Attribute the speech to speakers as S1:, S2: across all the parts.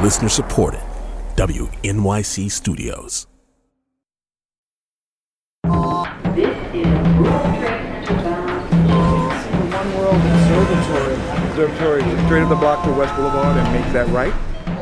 S1: Listener supported. WNYC Studios.
S2: This is World Trade Center.
S3: One World Observatory straight up the block to West Boulevard and make that right.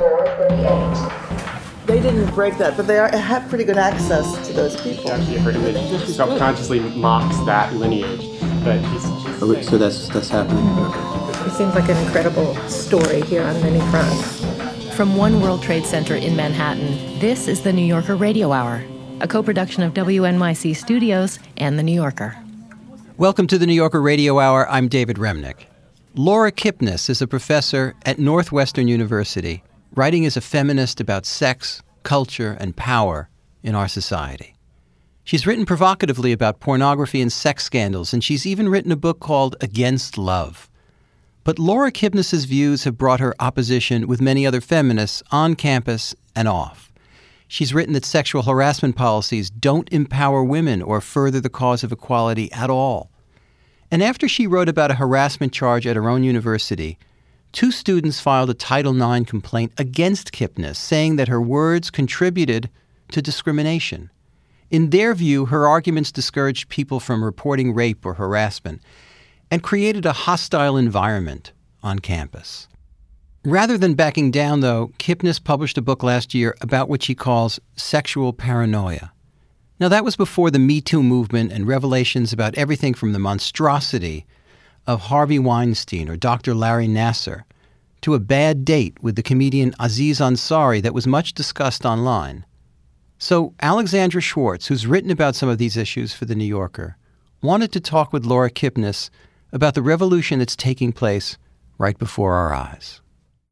S4: They didn't break that, but they have pretty good access to those people.
S5: Actually, her image subconsciously mocks that lineage, but
S6: so that's happening.
S7: It seems like an incredible story here on many fronts.
S8: From One World Trade Center in Manhattan, this is the New Yorker Radio Hour, a co-production of WNYC Studios and The New Yorker.
S9: Welcome to the New Yorker Radio Hour. I'm David Remnick. Laura Kipnis is a professor at Northwestern University, writing as a feminist about sex, culture, and power in our society. She's written provocatively about pornography and sex scandals, and she's even written a book called Against Love. But Laura Kipnis's views have brought her opposition with many other feminists on campus and off. She's written that sexual harassment policies don't empower women or further the cause of equality at all. And after she wrote about a harassment charge at her own university, 2 students filed a Title IX complaint against Kipnis, saying that her words contributed to discrimination. In their view, her arguments discouraged people from reporting rape or harassment and created a hostile environment on campus. Rather than backing down, though, Kipnis published a book last year about what she calls sexual paranoia. Now, that was before the Me Too movement and revelations about everything from the monstrosity of Harvey Weinstein or Dr. Larry Nassar to a bad date with the comedian Aziz Ansari that was much discussed online. So Alexandra Schwartz, who's written about some of these issues for The New Yorker, wanted to talk with Laura Kipnis about the revolution that's taking place right before our eyes.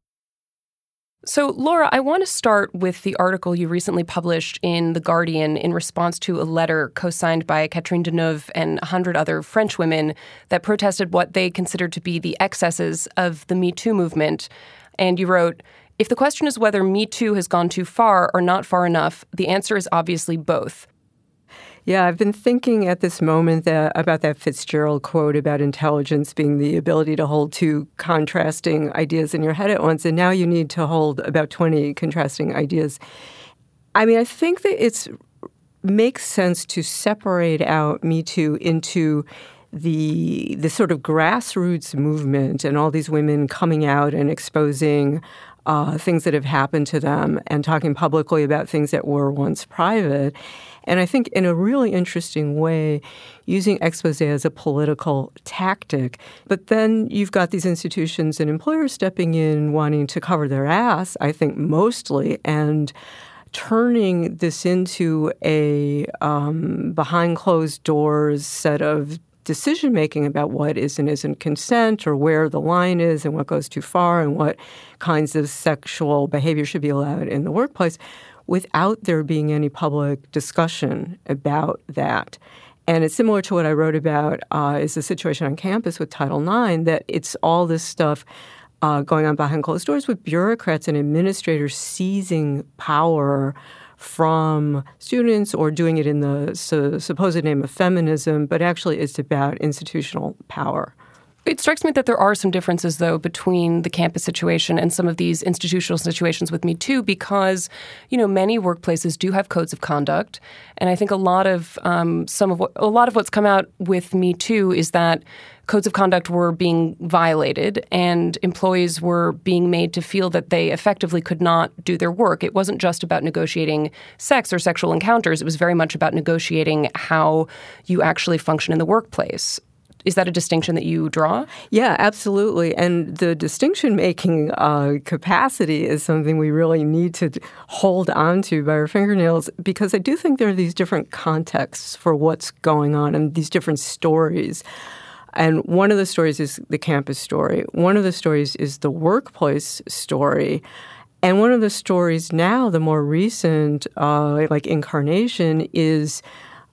S10: So, Laura, I want to start with the article you recently published in The Guardian in response to a letter co-signed by Catherine Deneuve and 100 other French women that protested what they considered to be the excesses of the Me Too movement. And you wrote, "If the question is whether Me Too has gone too far or not far enough, the answer is obviously both."
S7: Yeah, I've been thinking at this moment about that Fitzgerald quote about intelligence being the ability to hold 2 contrasting ideas in your head at once, and now you need to hold about 20 contrasting ideas. I mean, I think that it makes sense to separate out Me Too into the sort of grassroots movement and all these women coming out and exposing things that have happened to them and talking publicly about things that were once private. And I think in a really interesting way, using expose as a political tactic. But then you've got these institutions and employers stepping in, wanting to cover their ass, I think mostly, and turning this into a behind closed doors set of decision-making about what is and isn't consent or where the line is and what goes too far and what kinds of sexual behavior should be allowed in the workplace without there being any public discussion about that. And it's similar to what I wrote about is the situation on campus with Title IX, that it's all this stuff going on behind closed doors with bureaucrats and administrators seizing power from students or doing it in the supposed name of feminism, but actually it's about institutional power.
S10: It strikes me that there are some differences, though, between the campus situation and some of these institutional situations with Me Too, because, many workplaces do have codes of conduct, and I think a lot of what's come out with Me Too is that codes of conduct were being violated and employees were being made to feel that they effectively could not do their work. It wasn't just about negotiating sex or sexual encounters. It was very much about negotiating how you actually function in the workplace. Is that a distinction that you draw?
S7: Yeah, absolutely. And the distinction-making capacity is something we really need to hold on to by our fingernails, because I do think there are these different contexts for what's going on and these different stories. And one of the stories is the campus story. One of the stories is the workplace story. And one of the stories now, the more recent, incarnation, is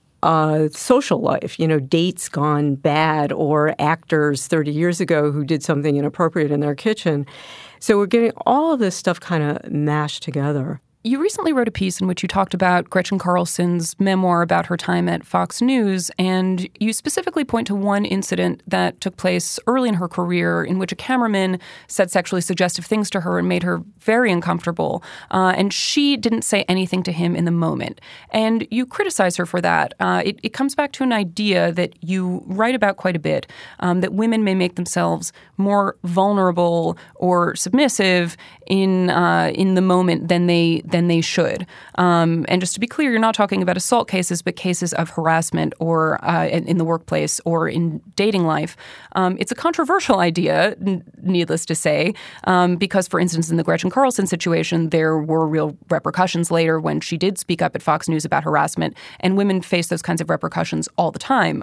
S7: social life, dates gone bad or actors 30 years ago who did something inappropriate in their kitchen. So we're getting all of this stuff kind of mashed together.
S10: You recently wrote a piece in which you talked about Gretchen Carlson's memoir about her time at Fox News, and you specifically point to one incident that took place early in her career in which a cameraman said sexually suggestive things to her and made her very uncomfortable, and she didn't say anything to him in the moment. And you criticize her for that. It comes back to an idea that you write about quite a bit, that women may make themselves more vulnerable or submissive in the moment than they should. And just to be clear, you're not talking about assault cases, but cases of harassment or in the workplace or in dating life. It's a controversial idea, needless to say, because, for instance, in the Gretchen Carlson situation, there were real repercussions later when she did speak up at Fox News about harassment, and women face those kinds of repercussions all the time.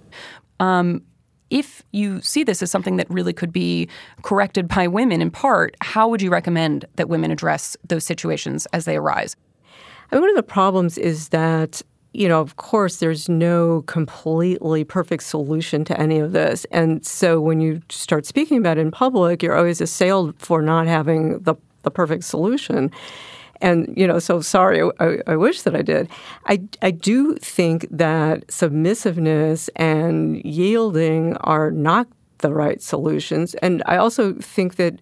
S10: If you see this as something that really could be corrected by women in part, how would you recommend that women address those situations as they arise?
S7: I mean, one of the problems is that, of course, there's no completely perfect solution to any of this. And so when you start speaking about it in public, you're always assailed for not having the perfect solution. And, so sorry, I wish that I did. I do think that submissiveness and yielding are not the right solutions. And I also think that,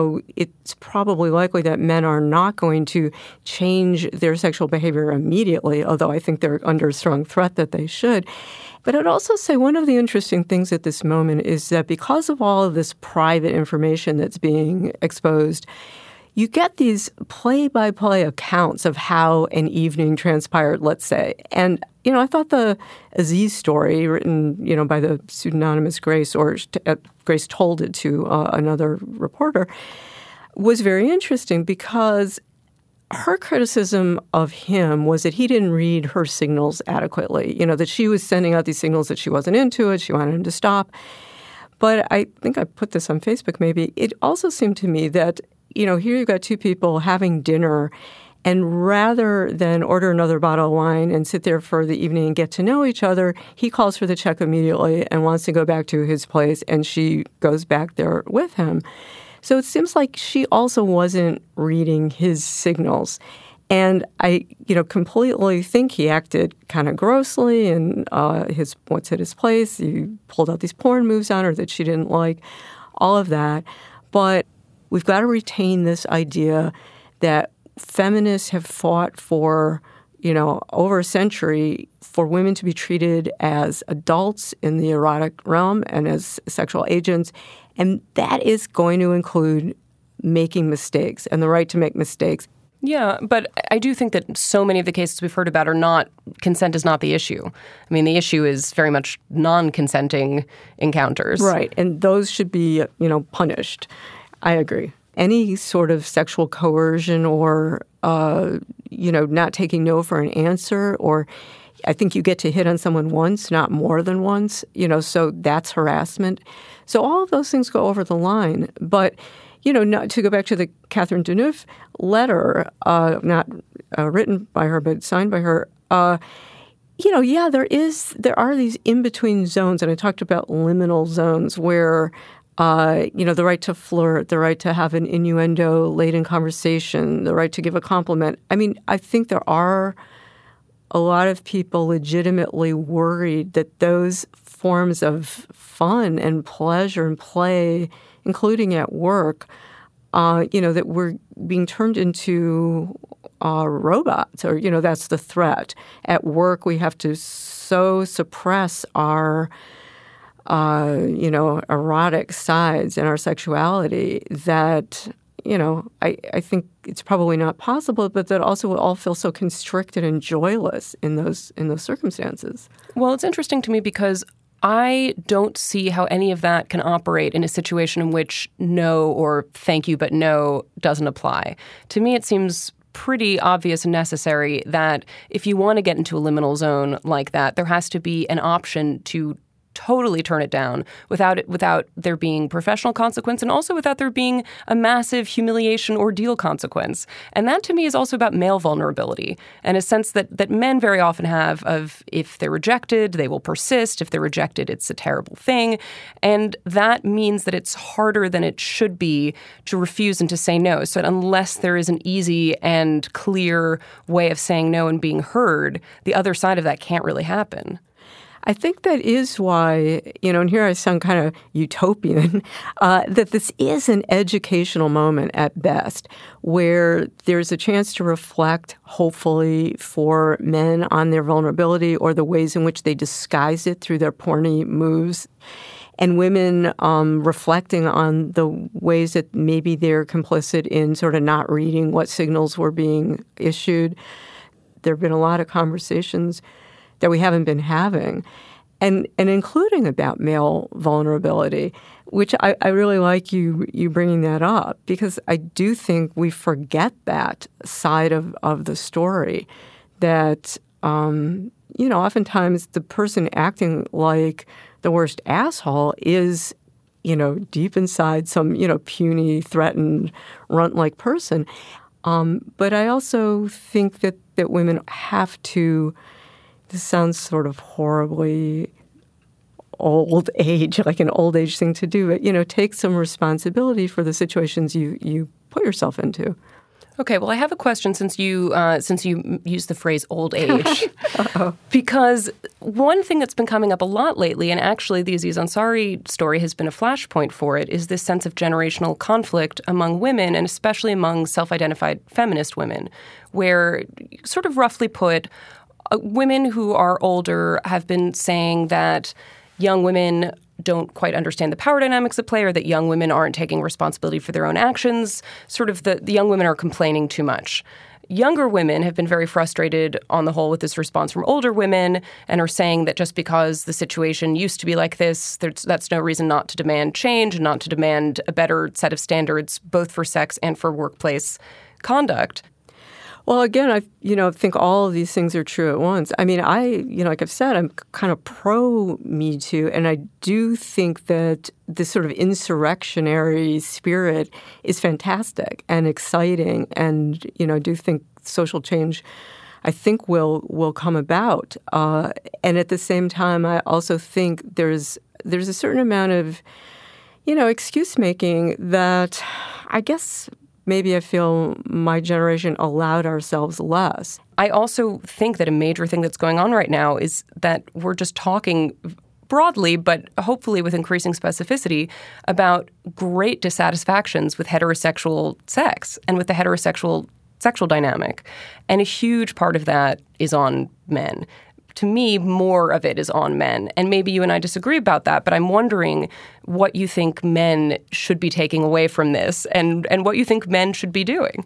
S7: it's probably likely that men are not going to change their sexual behavior immediately, although I think they're under strong threat that they should. But I'd also say one of the interesting things at this moment is that because of all of this private information that's being exposed, you get these play-by-play accounts of how an evening transpired, let's say. And, I thought the Aziz story written, by the pseudonymous Grace, or Grace told it to another reporter, was very interesting because her criticism of him was that he didn't read her signals adequately, that she was sending out these signals that she wasn't into it, she wanted him to stop. But I think I put this on Facebook maybe. It also seemed to me that here you've got two people having dinner, and rather than order another bottle of wine and sit there for the evening and get to know each other, he calls for the check immediately and wants to go back to his place, and she goes back there with him. So it seems like she also wasn't reading his signals. And I, completely think he acted kind of grossly and once at his place, he pulled out these porn moves on her that she didn't like, all of that. But we've got to retain this idea that feminists have fought for, over a century for women to be treated as adults in the erotic realm and as sexual agents. And that is going to include making mistakes and the right to make mistakes.
S10: Yeah, but I do think that so many of the cases we've heard about are not, consent is not the issue. I mean, the issue is very much non-consenting encounters.
S7: Right, and those should be, punished. I agree. Any sort of sexual coercion or, not taking no for an answer, or I think you get to hit on someone once, not more than once, so that's harassment. So all of those things go over the line. But, not to go back to the Catherine Deneuve letter, not written by her but signed by her, there are these in-between zones, and I talked about liminal zones where the right to flirt, the right to have an innuendo late in conversation, the right to give a compliment. I mean, I think there are a lot of people legitimately worried that those forms of fun and pleasure and play, including at work, that we're being turned into robots, or, that's the threat. At work, we have to so suppress our erotic sides and our sexuality that, I think it's probably not possible, but that also we'll all feel so constricted and joyless in those circumstances.
S10: Well, it's interesting to me because I don't see how any of that can operate in a situation in which no or thank you but no doesn't apply. To me, it seems pretty obvious and necessary that if you want to get into a liminal zone like that, there has to be an option to totally turn it down without there being professional consequence and also without there being a massive humiliation ordeal consequence. And that to me is also about male vulnerability and a sense that men very often have of if they're rejected, they will persist. If they're rejected, it's a terrible thing. And that means that it's harder than it should be to refuse and to say no. So unless there is an easy and clear way of saying no and being heard, the other side of that can't really happen.
S7: I think that is why, and here I sound kind of utopian, that this is an educational moment at best, where there's a chance to reflect, hopefully, for men on their vulnerability or the ways in which they disguise it through their porny moves, and women reflecting on the ways that maybe they're complicit in sort of not reading what signals were being issued. There have been a lot of conversations that we haven't been having, and including about male vulnerability, which I really like you bringing that up, because I do think we forget that side of the story, that, oftentimes the person acting like the worst asshole is, deep inside some, puny, threatened, runt-like person. But I also think that women have to, this sounds sort of horribly old age, like an old age thing to do, but, take some responsibility for the situations you put yourself into.
S10: Okay, well, I have a question since you used the phrase old age. Because one thing that's been coming up a lot lately, and actually the Aziz Ansari story has been a flashpoint for it, is this sense of generational conflict among women, and especially among self-identified feminist women, where, sort of roughly put, women who are older have been saying that young women don't quite understand the power dynamics at play, or that young women aren't taking responsibility for their own actions. Sort of the young women are complaining too much. Younger women have been very frustrated on the whole with this response from older women and are saying that just because the situation used to be like this, that's no reason not to demand change and not to demand a better set of standards, both for sex and for workplace conduct.
S7: Well, again, I think all of these things are true at once. I mean, like I've said, I'm kind of pro Me Too, and I do think that this sort of insurrectionary spirit is fantastic and exciting, and I do think social change, I think, will come about. And at the same time, I also think there's a certain amount of excuse making that I guess maybe I feel my generation allowed ourselves less.
S10: I also think that a major thing that's going on right now is that we're just talking broadly, but hopefully with increasing specificity, about great dissatisfactions with heterosexual sex and with the heterosexual sexual dynamic. And a huge part of that is on men. To me, more of it is on men. And maybe you and I disagree about that, but I'm wondering what you think men should be taking away from this and what you think men should be doing.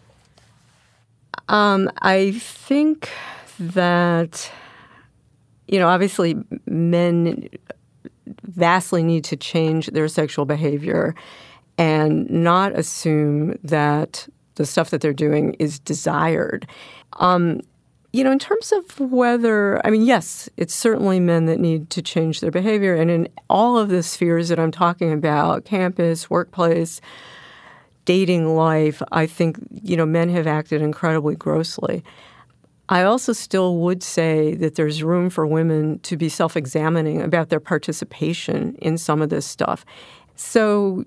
S7: I think that, obviously men vastly need to change their sexual behavior and not assume that the stuff that they're doing is desired. In terms of whether, yes, it's certainly men that need to change their behavior. And in all of the spheres that I'm talking about, campus, workplace, dating life, I think, men have acted incredibly grossly. I also still would say that there's room for women to be self-examining about their participation in some of this stuff. So,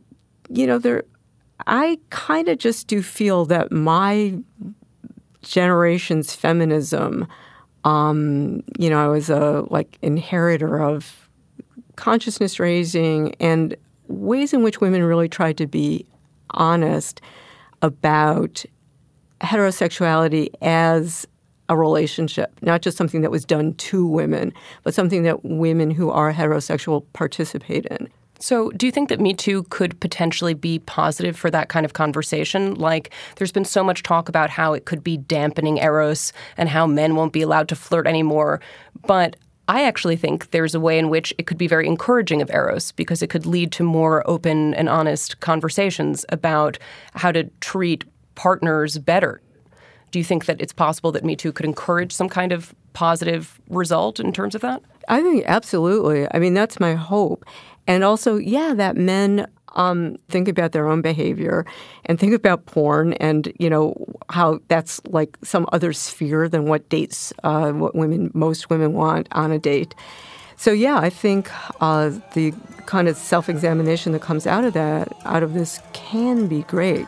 S7: I kind of just do feel that my generation's feminism, I was a inheritor of consciousness raising and ways in which women really tried to be honest about heterosexuality as a relationship, not just something that was done to women, but something that women who are heterosexual participate in.
S10: So do you think that Me Too could potentially be positive for that kind of conversation? Like, there's been so much talk about how it could be dampening Eros and how men won't be allowed to flirt anymore. But I actually think there's a way in which it could be very encouraging of Eros, because it could lead to more open and honest conversations about how to treat partners better. Do you think that it's possible that Me Too could encourage some kind of positive result in terms of that?
S7: I think absolutely. I mean, that's my hope. And also, yeah, that men think about their own behavior and think about porn and, how that's like some other sphere than what dates, what most women want on a date. So, yeah, I think the kind of self-examination that comes out of this can be great.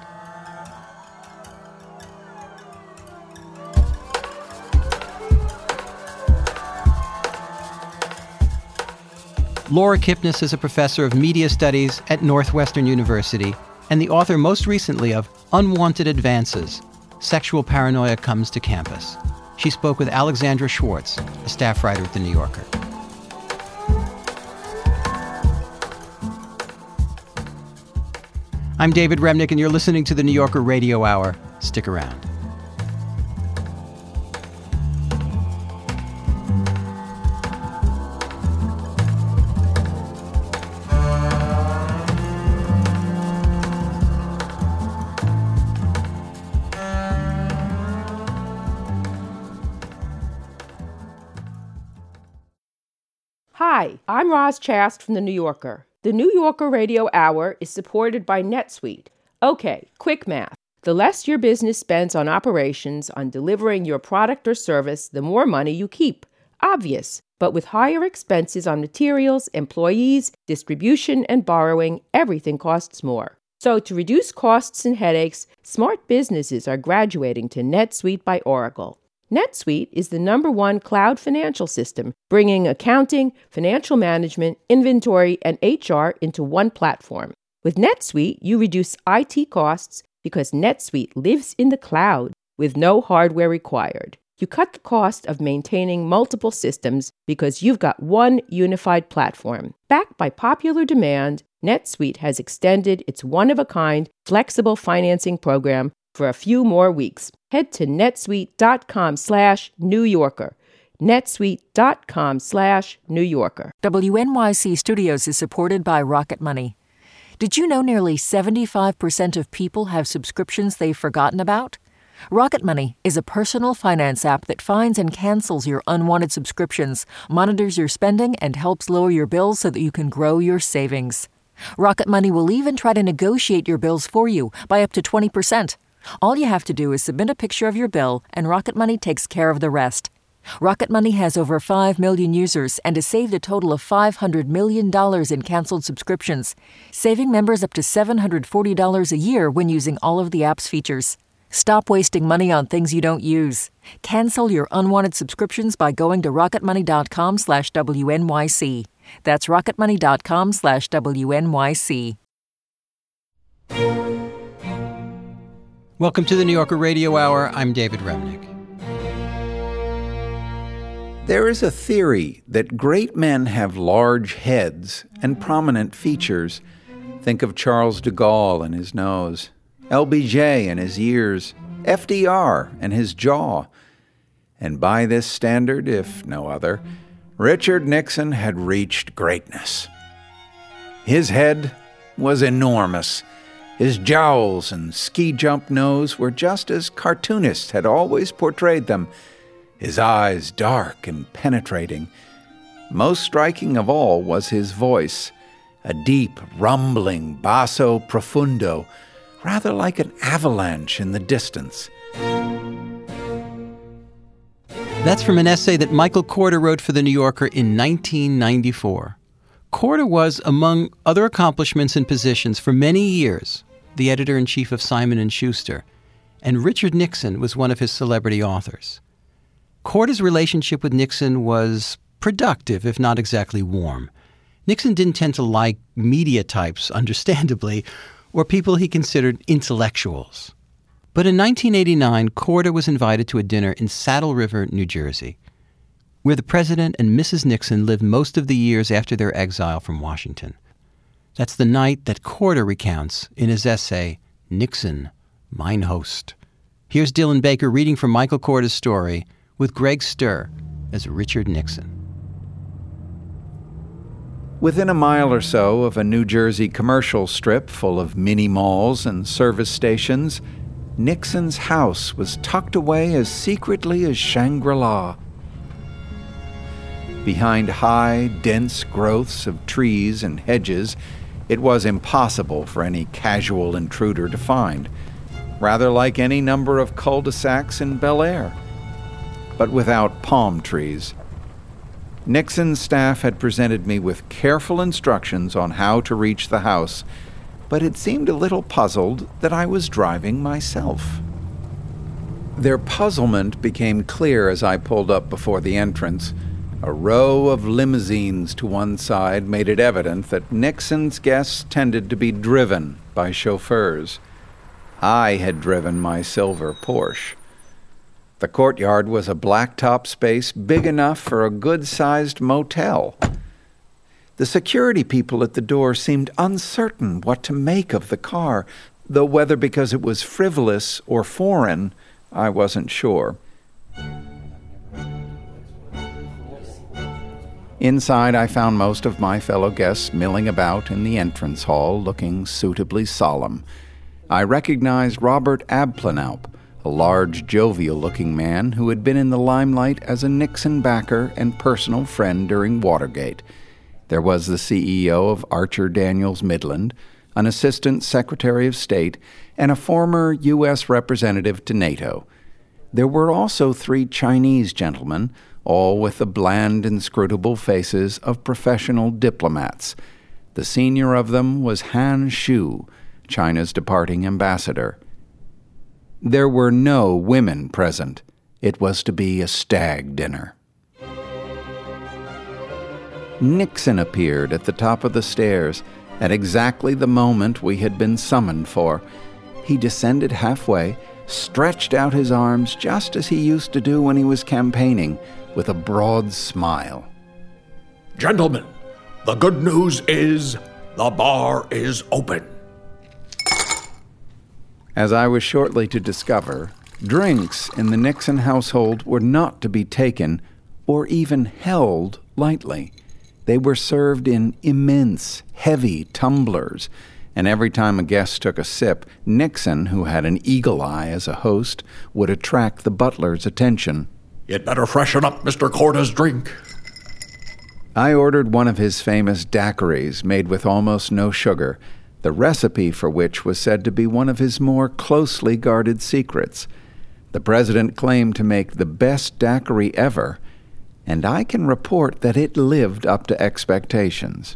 S9: Laura Kipnis is a professor of media studies at Northwestern University and the author most recently of Unwanted Advances, Sexual Paranoia Comes to Campus. She spoke with Alexandra Schwartz, a staff writer at The New Yorker. I'm David Remnick, and you're listening to The New Yorker Radio Hour. Stick around.
S11: Hi, I'm Roz Chast from The New Yorker. The New Yorker Radio Hour is supported by NetSuite. Okay, quick math. The less your business spends on operations, on delivering your product or service, the more money you keep. Obvious. But with higher expenses on materials, employees, distribution, and borrowing, everything costs more. So to reduce costs and headaches, smart businesses are graduating to NetSuite by Oracle. NetSuite is the #1 cloud financial system, bringing accounting, financial management, inventory, and HR into one platform. With NetSuite, you reduce IT costs because NetSuite lives in the cloud with no hardware required. You cut the cost of maintaining multiple systems because you've got one unified platform. Backed by popular demand, NetSuite has extended its one-of-a-kind flexible financing program for a few more weeks. Head to netsuite.com/New Yorker. netsuite.com/New Yorker.
S12: WNYC Studios is supported by Rocket Money. Did you know nearly 75% of people have subscriptions they've forgotten about? Rocket Money is a personal finance app that finds and cancels your unwanted subscriptions, monitors your spending, and helps lower your bills so that you can grow your savings. Rocket Money will even try to negotiate your bills for you by up to 20%. All you have to do is submit a picture of your bill, and Rocket Money takes care of the rest. Rocket Money has over 5 million users and has saved a total of $500 million in canceled subscriptions, saving members up to $740 a year when using all of the app's features. Stop wasting money on things you don't use. Cancel your unwanted subscriptions by going to rocketmoney.com/WNYC. That's rocketmoney.com/WNYC.
S9: Welcome to the New Yorker Radio Hour. I'm David Remnick.
S13: There is a theory that great men have large heads and prominent features. Think of Charles de Gaulle and his nose, LBJ and his ears, FDR and his jaw. And by this standard, if no other, Richard Nixon had reached greatness. His head was enormous. His jowls and ski-jump nose were just as cartoonists had always portrayed them, his eyes dark and penetrating. Most striking of all was his voice, a deep, rumbling basso profundo, rather like an avalanche in the distance.
S9: That's from an essay that Michael Korda wrote for The New Yorker in 1994. Korda was, among other accomplishments and positions for many years, the editor-in-chief of Simon & Schuster, and Richard Nixon was one of his celebrity authors. Korda's relationship with Nixon was productive, if not exactly warm. Nixon didn't tend to like media types, understandably, or people he considered intellectuals. But in 1989, Korda was invited to a dinner in Saddle River, New Jersey, where the President and Mrs. Nixon lived most of the years after their exile from Washington. That's the night that Korda recounts in his essay, Nixon, Mine Host. Here's Dylan Baker reading from Michael Korda's story with Greg Sturr as Richard Nixon.
S13: Within a mile or so of a New Jersey commercial strip full of mini-malls and service stations, Nixon's house was tucked away as secretly as Shangri-La. Behind high, dense growths of trees and hedges, it was impossible for any casual intruder to find, rather like any number of cul-de-sacs in Bel Air, but without palm trees. Nixon's staff had presented me with careful instructions on how to reach the house, but it seemed a little puzzled that I was driving myself. Their puzzlement became clear as I pulled up before the entrance. A row of limousines to one side made it evident that Nixon's guests tended to be driven by chauffeurs. I had driven my silver Porsche. The courtyard was a blacktop space big enough for a good-sized motel. The security people at the door seemed uncertain what to make of the car, though whether because it was frivolous or foreign, I wasn't sure. Inside, I found most of my fellow guests milling about in the entrance hall, looking suitably solemn. I recognized Robert Abplanalp, a large, jovial-looking man who had been in the limelight as a Nixon backer and personal friend during Watergate. There was the CEO of Archer Daniels Midland, an assistant secretary of state, and a former U.S. representative to NATO. There were also 3 Chinese gentlemen, all with the bland, inscrutable faces of professional diplomats. The senior of them was Han Shu, China's departing ambassador. There were no women present. It was to be a stag dinner. Nixon appeared at the top of the stairs at exactly the moment we had been summoned for. He descended halfway, stretched out his arms just as he used to do when he was campaigning, with a broad smile.
S1: Gentlemen, the good news is the bar is open.
S13: As I was shortly to discover, drinks in the Nixon household were not to be taken or even held lightly. They were served in immense, heavy tumblers, and every time a guest took a sip, Nixon, who had an eagle eye as a host, would attract the butler's attention.
S1: You'd better freshen up Mr. Korda's drink.
S13: I ordered one of his famous daiquiris made with almost no sugar, the recipe for which was said to be one of his more closely guarded secrets. The president claimed to make the best daiquiri ever, and I can report that it lived up to expectations.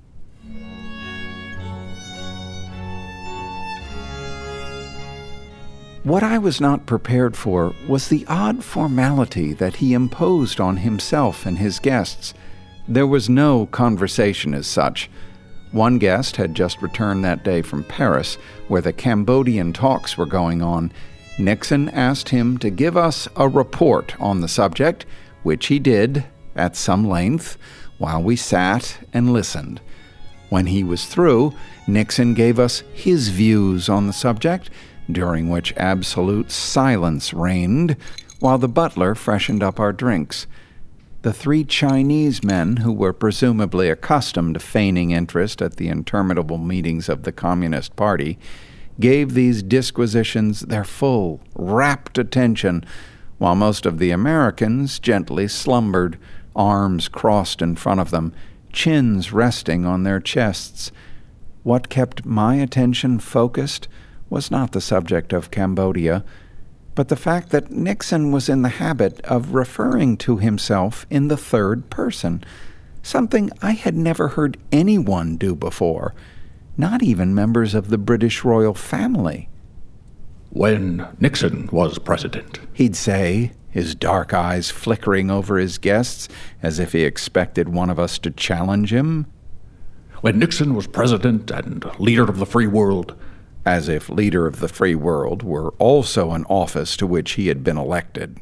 S13: What I was not prepared for was the odd formality that he imposed on himself and his guests. There was no conversation as such. One guest had just returned that day from Paris, where the Cambodian talks were going on. Nixon asked him to give us a report on the subject, which he did, at some length, while we sat and listened. When he was through, Nixon gave us his views on the subject, during which absolute silence reigned, while the butler freshened up our drinks. The 3 Chinese men, who were presumably accustomed to feigning interest at the interminable meetings of the Communist Party, gave these disquisitions their full, rapt attention, while most of the Americans gently slumbered, arms crossed in front of them, chins resting on their chests. What kept my attention focused was not the subject of Cambodia, but the fact that Nixon was in the habit of referring to himself in the third person, something I had never heard anyone do before, not even members of the British royal family.
S1: When Nixon was president,
S13: he'd say, his dark eyes flickering over his guests as if he expected one of us to challenge him.
S1: When Nixon was president and leader of the free world,
S13: as if leader of the free world were also an office to which he had been elected.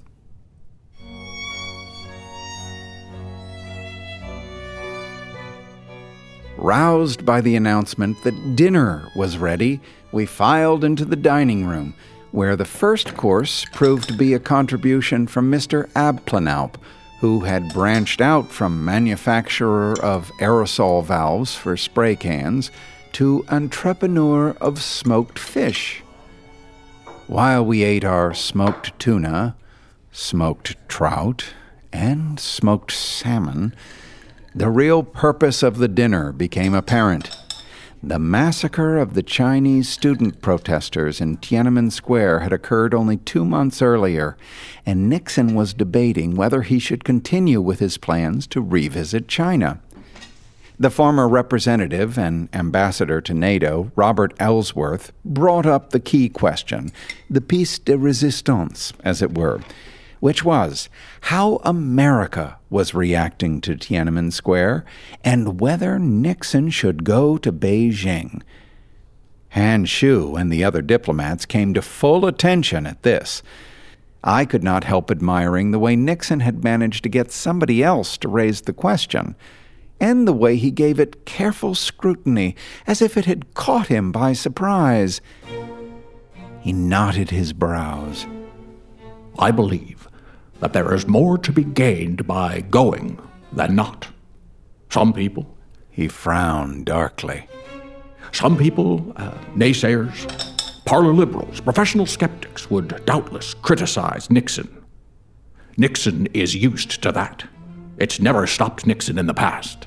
S13: Roused by the announcement that dinner was ready, we filed into the dining room, where the first course proved to be a contribution from Mr. Abplanalp, who had branched out from manufacturer of aerosol valves for spray cans to entrepreneur of smoked fish. While we ate our smoked tuna, smoked trout, and smoked salmon, the real purpose of the dinner became apparent. The massacre of the Chinese student protesters in Tiananmen Square had occurred only 2 months earlier, and Nixon was debating whether he should continue with his plans to revisit China. The former representative and ambassador to NATO, Robert Ellsworth, brought up the key question, the pièce de résistance, as it were, which was how America was reacting to Tiananmen Square and whether Nixon should go to Beijing. Han Shu and the other diplomats came to full attention at this. I could not help admiring the way Nixon had managed to get somebody else to raise the question, and the way he gave it careful scrutiny, as if it had caught him by surprise. He knotted his brows.
S1: I believe that there is more to be gained by going than not. Some people...
S13: He frowned darkly.
S1: Some people, naysayers, parlor liberals, professional skeptics would doubtless criticize Nixon. Nixon is used to that. It's never stopped Nixon in the past.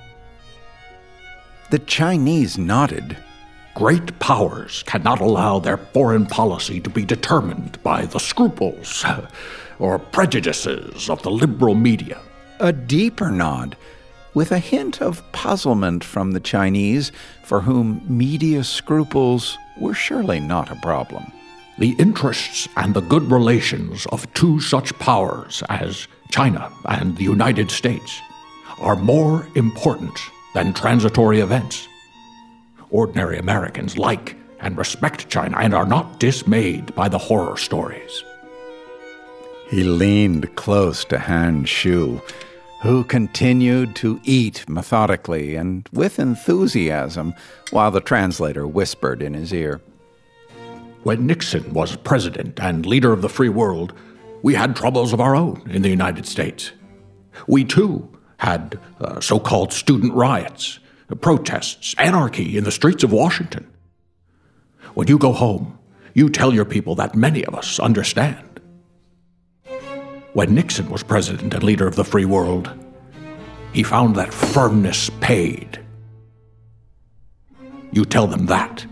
S13: The Chinese nodded.
S1: Great powers cannot allow their foreign policy to be determined by the scruples or prejudices of the liberal media.
S13: A deeper nod, with a hint of puzzlement from the Chinese, for whom media scruples were surely not a problem.
S1: The interests and the good relations of two such powers as China and the United States are more important than transitory events. Ordinary Americans like and respect China and are not dismayed by the horror stories.
S13: He leaned close to Han Shu, who continued to eat methodically and with enthusiasm while the translator whispered in his ear.
S1: When Nixon was president and leader of the free world, we had troubles of our own in the United States. We, too, had so-called student riots, protests, anarchy in the streets of Washington. When you go home, you tell your people that many of us understand. When Nixon was president and leader of the free world, he found that firmness paid. You tell them that.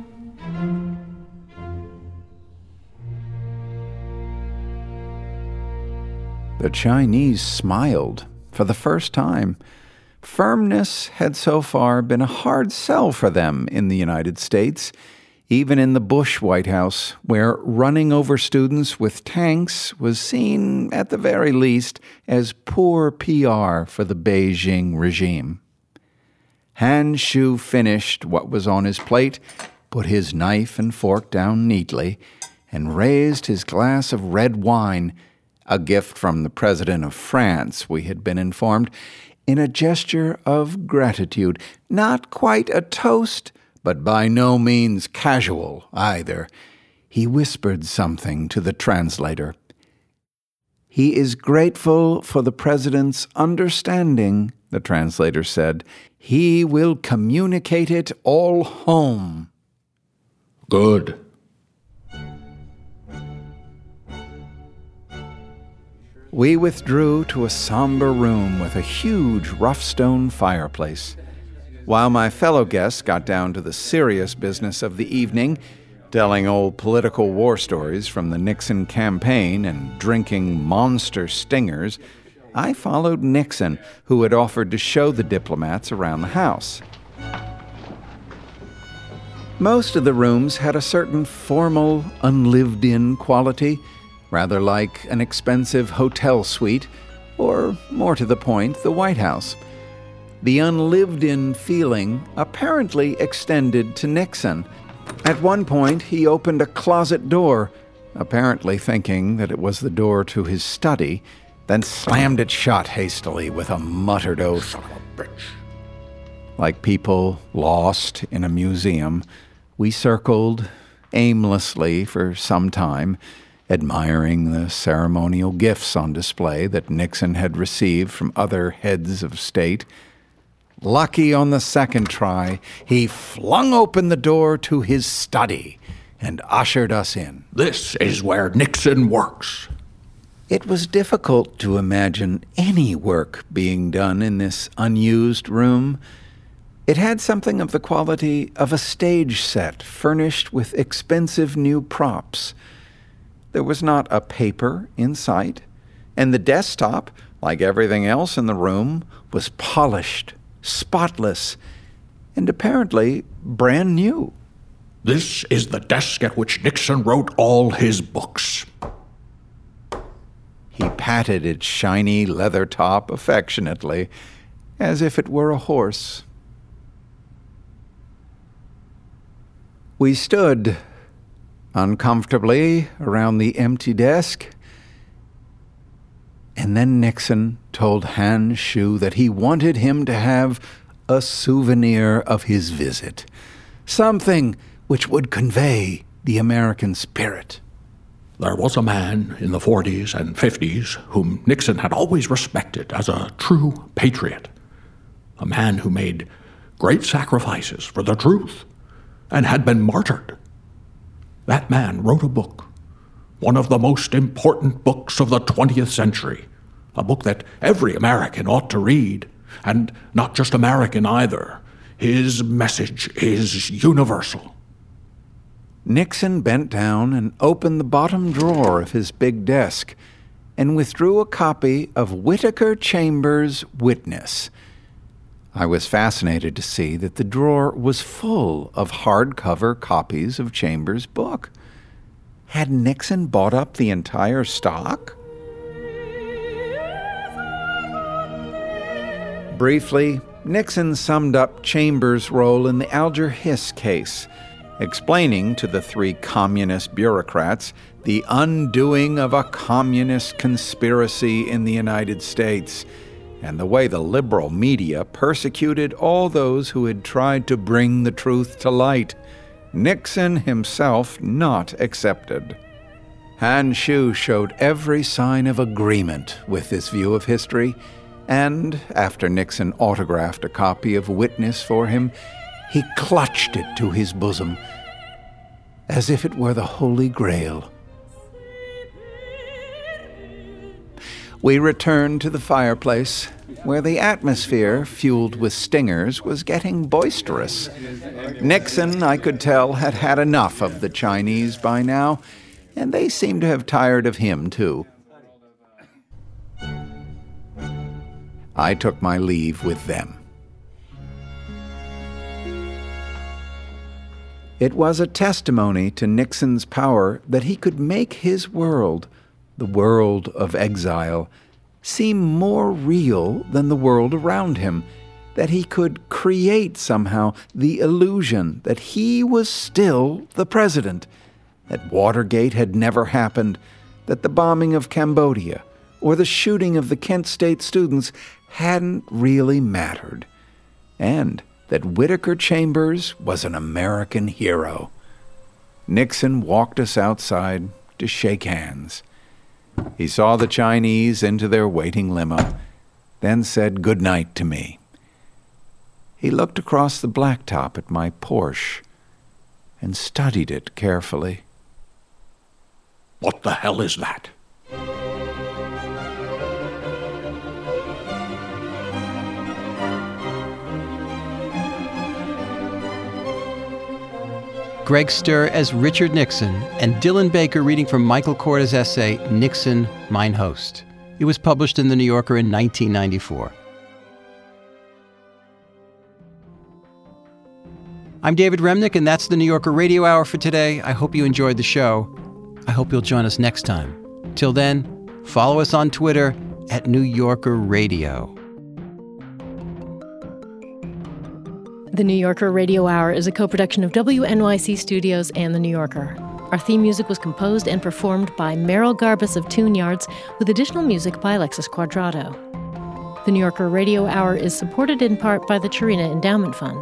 S13: The Chinese smiled for the first time. Firmness had so far been a hard sell for them in the United States, even in the Bush White House, where running over students with tanks was seen, at the very least, as poor PR for the Beijing regime. Han Shu finished what was on his plate, put his knife and fork down neatly, and raised his glass of red wine, a gift from the President of France, we had been informed, in a gesture of gratitude. Not quite a toast, but by no means casual either. He whispered something to the translator. He is grateful for the President's understanding, the translator said. He will communicate it all home.
S1: Good.
S13: We withdrew to a somber room with a huge rough stone fireplace. While my fellow guests got down to the serious business of the evening, telling old political war stories from the Nixon campaign and drinking monster stingers, I followed Nixon, who had offered to show the diplomats around the house. Most of the rooms had a certain formal, unlived-in quality, rather like an expensive hotel suite, or, more to the point, the White House. The unlived-in feeling apparently extended to Nixon. At one point, he opened a closet door, apparently thinking that it was the door to his study, then slammed it shut hastily with a muttered oath. Son of a bitch. Like people lost in a museum, we circled aimlessly for some time, admiring the ceremonial gifts on display that Nixon had received from other heads of state. Lucky on the second try, he flung open the door to his study and ushered us in.
S1: This is where Nixon works.
S13: It was difficult to imagine any work being done in this unused room. It had something of the quality of a stage set furnished with expensive new props. There was not a paper in sight, and the desktop, like everything else in the room, was polished, spotless, and apparently brand new.
S1: This is the desk at which Nixon wrote all his books.
S13: He patted its shiny leather top affectionately, as if it were a horse. We stood uncomfortably around the empty desk, and then Nixon told Han Shu that he wanted him to have a souvenir of his visit, something which would convey the American spirit.
S1: There was a man in the 40s and 50s whom Nixon had always respected as a true patriot, a man who made great sacrifices for the truth and had been martyred. That man wrote a book, one of the most important books of the 20th century, a book that every American ought to read, and not just American either. His message is universal.
S13: Nixon bent down and opened the bottom drawer of his big desk and withdrew a copy of Whittaker Chambers' Witness. I was fascinated to see that the drawer was full of hardcover copies of Chambers' book. Had Nixon bought up the entire stock? Briefly, Nixon summed up Chambers' role in the Alger Hiss case, explaining to the three communist bureaucrats the undoing of a communist conspiracy in the United States, and the way the liberal media persecuted all those who had tried to bring the truth to light, Nixon himself not excepted. Han Shu showed every sign of agreement with this view of history, and after Nixon autographed a copy of Witness for him, he clutched it to his bosom as if it were the Holy Grail. We returned to the fireplace, where the atmosphere, fueled with stingers, was getting boisterous. Nixon, I could tell, had had enough of the Chinese by now, and they seemed to have tired of him, too. I took my leave with them. It was a testimony to Nixon's power that he could make his world, the world of exile, seem more real than the world around him, that he could create somehow the illusion that he was still the president, that Watergate had never happened, that the bombing of Cambodia or the shooting of the Kent State students hadn't really mattered, and that Whittaker Chambers was an American hero. Nixon walked us outside to shake hands. He saw the Chinese into their waiting limo, then said good night to me. He looked across the blacktop at my Porsche and studied it carefully.
S1: What the hell is that?
S9: Greg Sturr as Richard Nixon, and Dylan Baker reading from Michael Korda's essay, Nixon, Mein Host. It was published in The New Yorker in 1994. I'm David Remnick, and that's the New Yorker Radio Hour for today. I hope you enjoyed the show. I hope you'll join us next time. Till then, follow us on Twitter at New Yorker Radio.
S8: The New Yorker Radio Hour is a co-production of WNYC Studios and The New Yorker. Our theme music was composed and performed by Merrill Garbus of Tune Yards, with additional music by Alexis Quadrado. The New Yorker Radio Hour is supported in part by the Chirina Endowment Fund.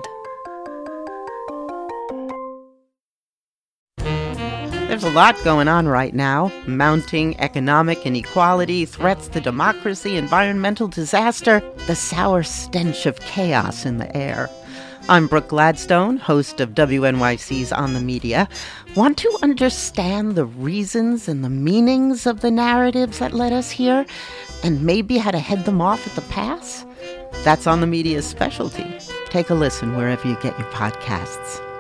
S14: There's a lot going on right now. Mounting economic inequality, threats to democracy, environmental disaster, the sour stench of chaos in the air. I'm Brooke Gladstone, host of WNYC's On the Media. Want to understand the reasons and the meanings of the narratives that led us here, and maybe how to head them off at the pass? That's On the Media's specialty. Take a listen wherever you get your podcasts.